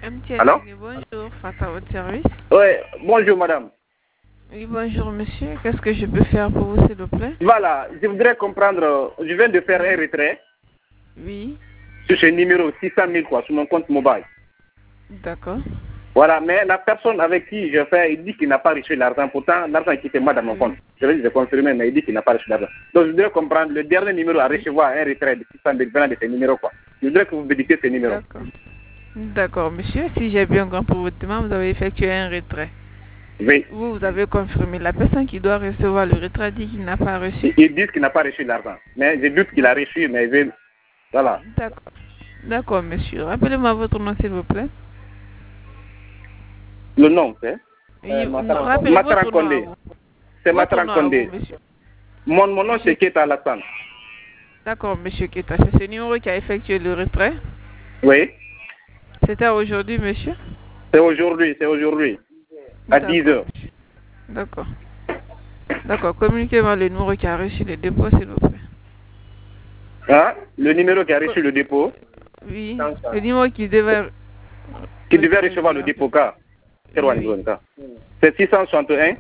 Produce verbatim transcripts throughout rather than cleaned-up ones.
M T N, Alors? bonjour, Fata, à votre service. Oui, bonjour madame. Oui, bonjour monsieur, qu'est-ce que je peux faire pour vous s'il vous plaît? Voilà, je voudrais comprendre, je viens de faire un retrait. Oui. Sur ce numéro six cent mille quoi, sur mon compte mobile. D'accord. Voilà, mais la personne avec qui je fais, il dit qu'il n'a pas reçu l'argent. Pourtant, l'argent est quitté moi dans mon Oui. compte. Je vais le confirmer, mais il dit qu'il n'a pas reçu l'argent. Donc, je voudrais comprendre le dernier numéro à recevoir un retrait de six cent mille venant de ce numéro, quoi. Je voudrais que vous méditez ce numéro. D'accord. D'accord, monsieur. Si j'ai bien compris votre demande, vous avez effectué un retrait. Oui. Vous, vous avez confirmé. La personne qui doit recevoir le retrait dit qu'il n'a pas reçu. Il dit qu'il n'a pas reçu l'argent. Mais je doute qu'il a reçu, mais il veut... Voilà. D'accord. D'accord, monsieur. Rappelez-moi votre nom, s'il vous plaît. Le nom, c'est Oui, euh, rappelez Mataran votre nom à Condé. vous. C'est Votre Mataran nom à vous, Condé. monsieur. Mon, mon nom, Monsieur- c'est Keta Alassane. D'accord, monsieur Keta. C'est ce numéro qui a effectué le retrait. Oui. C'était aujourd'hui, monsieur. C'est aujourd'hui, c'est aujourd'hui. À D'accord, dix heures. monsieur. D'accord. D'accord. Communiquez-moi le numéro qui a reçu le dépôt, s'il vous plaît. Hein? Le numéro qui a reçu le dépôt, Oui. Le numéro qui devait... qui devait recevoir le dépôt, car Oui, oui. c'est six cent soixante et un,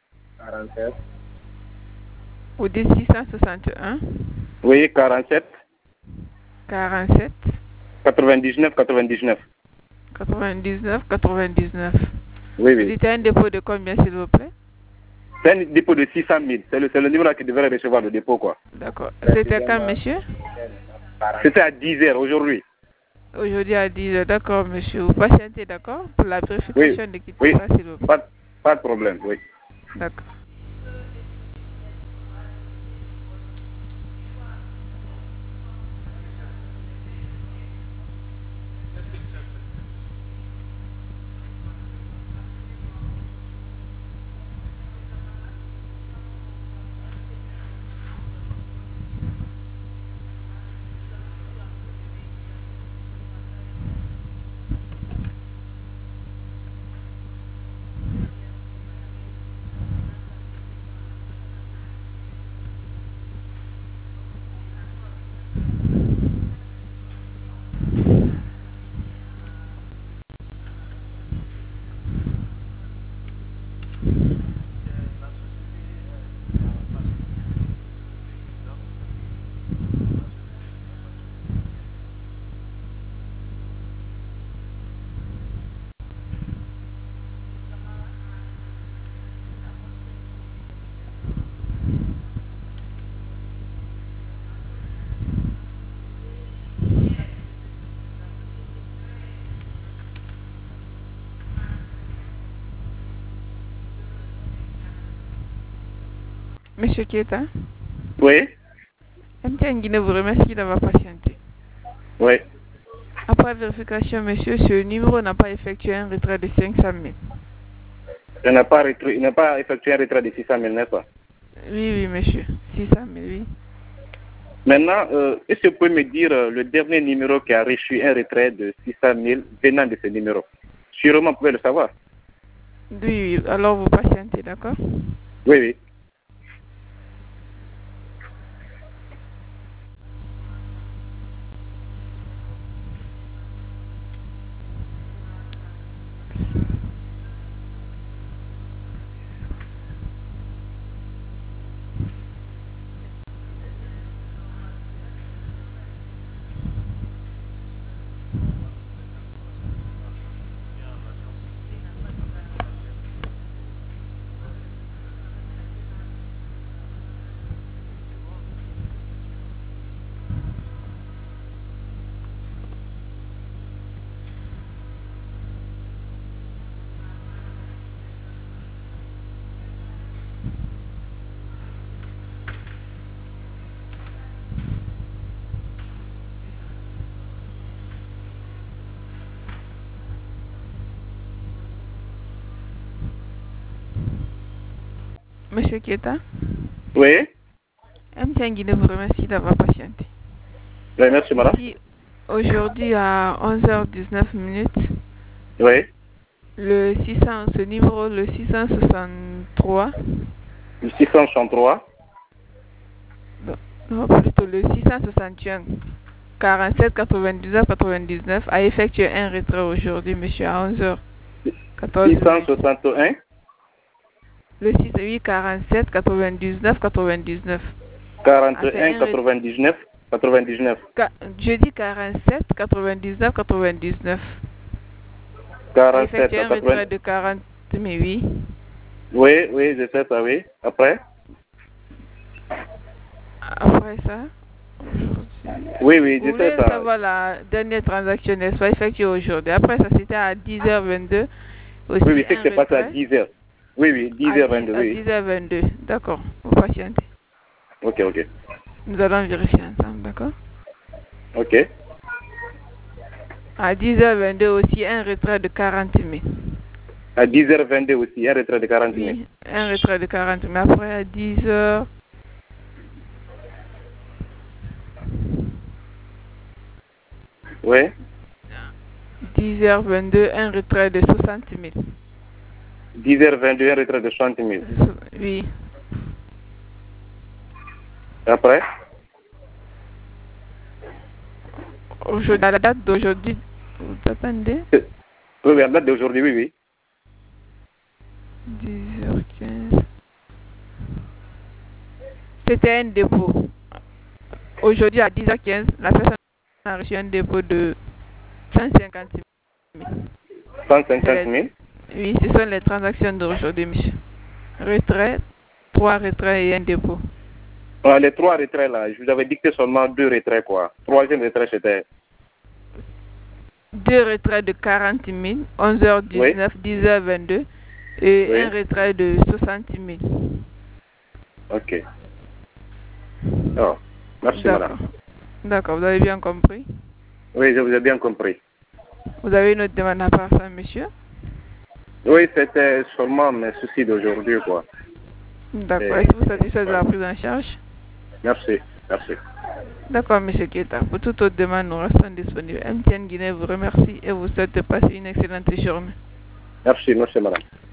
Ou dit six cent soixante et un, oui, quarante-sept, quarante-sept, quatre-vingt-dix-neuf, quatre-vingt-dix-neuf. quatre-vingt-dix-neuf, quatre-vingt-dix-neuf. Oui, Vous oui. dites un dépôt de combien, s'il vous plaît? C'est un dépôt de six cent mille. C'est le, c'est le numéro qui devait recevoir le dépôt, quoi. D'accord. C'était quand, monsieur? C'était à dix heures aujourd'hui. Aujourd'hui à dix heures. D'accord, monsieur. Vous patientez, d'accord? Pour la vérification Oui. de qui Oui. s'il vous plaît. Pas, pas de problème, oui. D'accord. Monsieur Keta, Oui. M T N Guinée vous remercie d'avoir patienté. Oui. Après vérification, monsieur, ce numéro n'a pas effectué un retrait de cinq cent mille. Il n'a pas, retrait- il n'a pas effectué un retrait de six cent mille, n'est-ce pas? Oui, oui, monsieur. six cent mille, oui. Maintenant, euh, est-ce que vous pouvez me dire euh, le dernier numéro qui a reçu un retrait de six cent mille venant de ce numéro? Sûrement, vous pouvez le savoir. Oui, oui. Alors vous patientez, d'accord? Oui, oui. Monsieur Keta, Oui. M T N Guinée vous remercie d'avoir patienté. Oui, merci, madame. Si aujourd'hui à onze heures dix-neuf minutes, Oui. le six cents, ce numéro, le six cent soixante-trois, Le six cent soixante-trois. non, non, plutôt le six cent soixante et un, quarante-sept quatre-vingt-dix-neuf quatre-vingt-dix-neuf a effectué un retrait aujourd'hui, monsieur, à onze heures quatorze. six cent soixante et un. Le six huit quarante-sept quatre-vingt-dix-neuf quatre-vingt-dix-neuf. quarante et un quatre-vingt-dix-neuf quatre-vingt-dix-neuf. Je dis quarante-sept quatre-vingt-dix-neuf quatre-vingt-dix-neuf. quarante-sept effectué un retrait de quarante, mais oui. Oui, oui, je sais ça, oui. Après Après ça Oui, oui, je vous sais voulez ça. savoir la dernière transaction, n'est-ce pas, effectuée aujourd'hui. Après ça, c'était à dix heures vingt-deux. Aussi Oui, oui, c'est que c'est passé à retrait. dix heures. Oui, oui, dix heures vingt-deux, À oui. dix heures vingt-deux, d'accord. Vous patientez. Ok, ok. Nous allons vérifier ensemble, d'accord. Ok. À dix heures vingt-deux aussi, un retrait de quarante mille. À dix heures vingt-deux aussi, un retrait de quarante mille. Oui, un retrait de quarante mille. Après, à dix heures... Oui. dix heures vingt-deux, un retrait de soixante mille. dix heures vingt-deux, un retrait de soixante mille. Oui. Après Aujourd'hui, à la date d'aujourd'hui, vous attendez? Oui, oui, à la date d'aujourd'hui, oui, oui. dix heures quinze. C'était un dépôt. Aujourd'hui, à dix heures quinze, la personne a reçu un dépôt de cent cinquante mille. cent cinquante mille? Oui, ce sont les transactions d'aujourd'hui, monsieur. Retrait, trois retraits et un dépôt. Ah, les trois retraits là, je vous avais dicté seulement deux retraits, quoi. Troisième retrait, c'était... Deux retraits de quarante mille, onze heures dix-neuf, oui. dix heures vingt-deux, et oui. Un retrait de soixante mille. Ok. Oh, merci, madame. D'accord, vous avez bien compris? Oui, je vous ai bien compris. Vous avez une autre demande à part ça, monsieur? Oui, c'était seulement mes soucis d'aujourd'hui, quoi. D'accord. Est-ce que vous satisfait de la prise en charge? Merci, merci. D'accord, monsieur Keita. Pour toute autre demande, nous restons disponibles. M T N Guinée vous remercie et vous souhaite de passer une excellente journée. Merci, merci, madame.